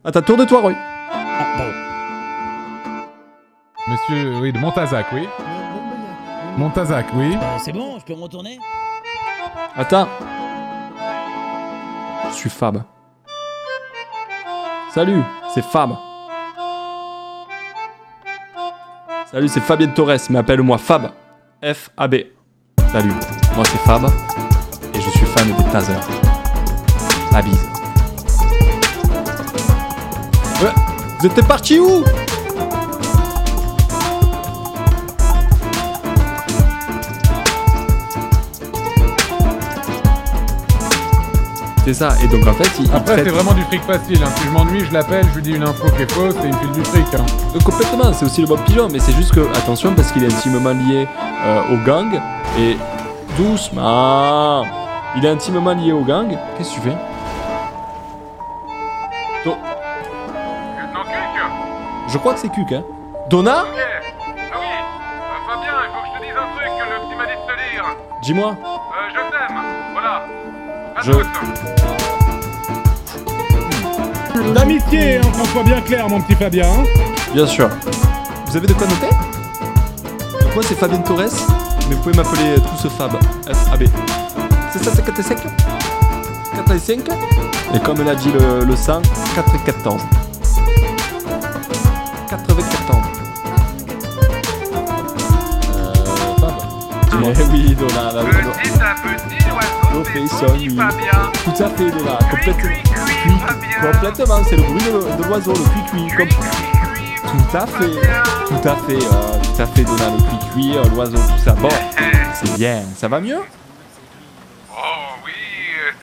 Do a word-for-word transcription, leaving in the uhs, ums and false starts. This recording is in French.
Attends, tourne-toi, Roy. Ah, bon. Monsieur, oui, de Montazac, oui. Montazac, oui. Euh, c'est bon, je peux me retourner? Attends. Je suis Fab. Salut, c'est Fab. Salut, c'est Fabien Torres, mais appelle-moi Fab. F A B. Salut, moi c'est Fab. Et je suis fan des Taser. La bise. Ouais, vous étiez parti où? C'est ça, et donc en fait, il, il Après, traite... c'est vraiment du fric facile. Hein. Si je m'ennuie, je l'appelle, je lui dis une info qui est fausse et il me file du fric. Hein. Donc, complètement, c'est aussi le Bob Pigeon, mais c'est juste que, attention, parce qu'il est intimement lié euh, au gang, et doucement, il est intimement lié au gang. Qu'est-ce que tu fais? Do- Lieutenant Cuc. Je crois que c'est Cuc, hein. Donna? Ok. Ah oui. Euh, Fabien, il faut que je te dise un truc que le petit m'a dit de te dire. Dis-moi. Euh, je t'aime. Voilà. À Je- tous. D'amitié, hein, qu'on soit bien clair, mon petit Fabien. Hein. Bien sûr. Vous avez de quoi noter? Donc moi, c'est Fabien Torres, mais vous pouvez m'appeler tous Fab. F A B. C'est ça, c'est quatre-vingt-cinq? quatre-vingt-cinq? Et comme l'a dit le, le sang, quatre-vingt-quatorze. quatre-vingt-quatorze. Euh, Fab. Eh oui, Donna, là, Petit à petit, l'oiseau fait fait son son nid. nid, Fabien. Tout à fait, Donna. Cui, Complètement. cui, cui, Cui. Fabien. Complètement, c'est le bruit de, de l'oiseau, le cui-cui. Cui, Comme... cui, cui, Tout à fait. Fabien. Tout à fait, euh, tout à fait, Donna, le cui-cui, euh, l'oiseau, tout ça. Bon, c'est bien. Ça va mieux?